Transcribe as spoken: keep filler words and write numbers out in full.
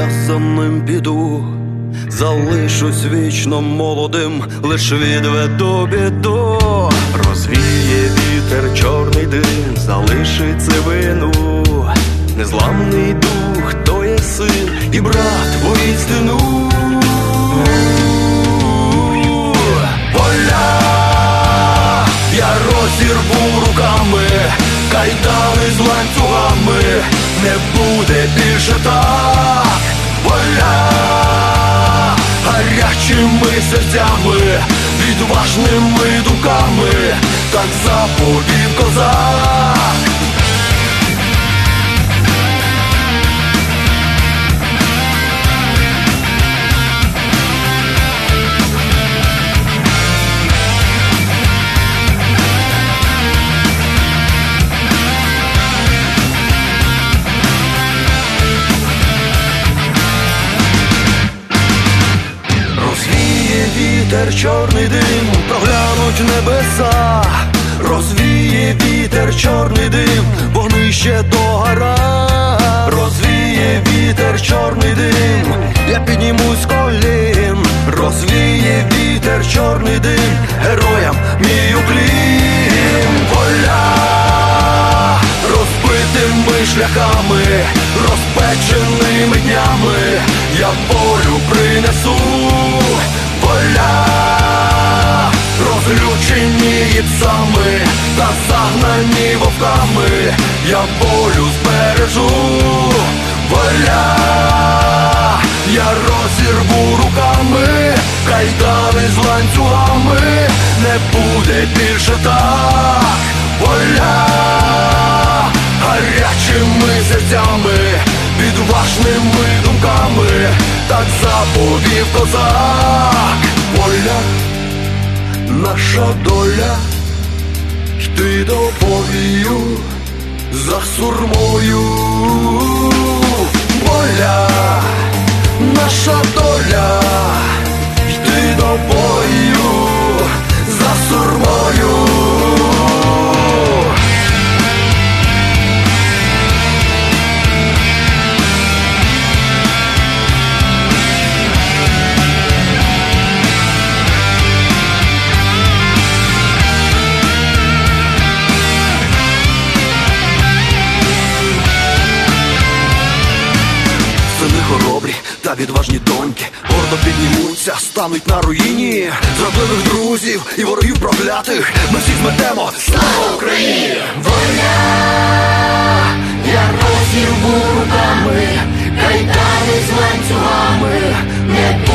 я за ним піду, залишусь вічно молодим, лиш відведу біду. Розвіє вітер чорний дим, залишить сивину. Незламний дух, то є син і брат воістину. Поля я розірву руками, кайдани з ланцюгами, не буде більше так. Поля гарячими серцями, відважними думками, так заповів козак. Вітер чорний дим, проглянуть небеса, розвіє вітер чорний дим, вогнище догора. Розвіє вітер чорний дим, я піднімусь з колін. Розвіє вітер чорний дим, героям мій уклін. Поля розбитими шляхами, розпеченими днями, я волю принесу. Поля розлючені їдцами та загнані вовками, я волю збережу. Поля я розірву руками, кайдани з ланцюгами, не буде більше так. Поля гарячими серцями, відважними думками, так заповів козак. Поля, наша доля, йти до бою за сурмою. Поля, наша доля, йти до бою за сурмою. Хоробрі та відважні доньки гордо піднімуться, стануть на руїні зрадливих друзів і ворогів проклятих. Ми всі зметемо. Слава Україні! Воля, я розірву руками, кайдани з ланцюгами, не